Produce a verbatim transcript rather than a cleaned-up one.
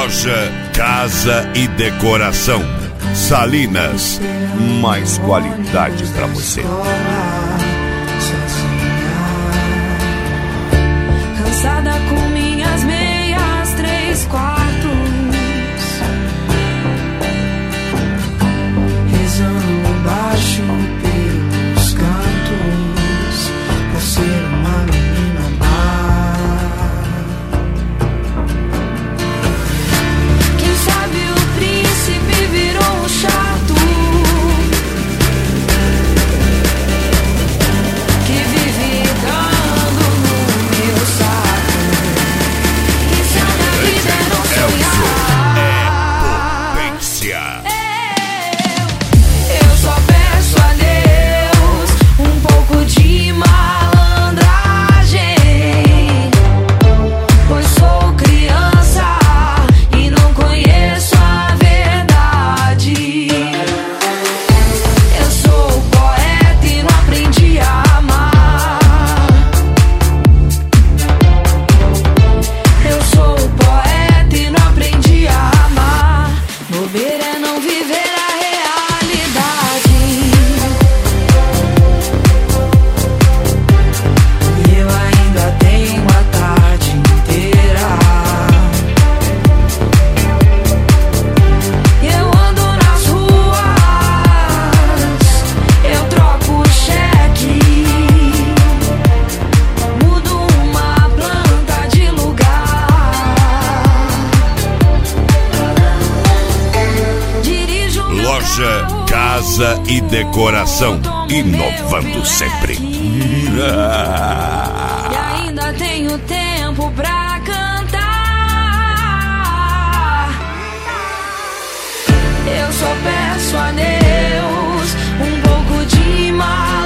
Loja Casa e Decoração Salinas, mais qualidade pra você. Cansada com minhas meias, três quartos, rezando baixo pelos cantos, por ser uma menina má. Quem sabe o príncipe virou um chato que vive dando no meu saco. E se a minha vida é não sonhar, É potência. eu, eu só peço a Deus um pouco de malandragem, pois sou criança e não conheço a verdade. Eu sou poeta e não aprendi a amar. Eu sou poeta e não aprendi a amar. Bobeira é não viver a realidade. E eu ainda tenho a tarde inteira. Eu ando nas ruas, eu troco cheque, mudo uma planta de lugar, dirijo meu Loja carro, Casa e Decoração, inovando sempre. e ainda tenho tempo pra cantar. Eu só peço a Deus um pouco de malandragem,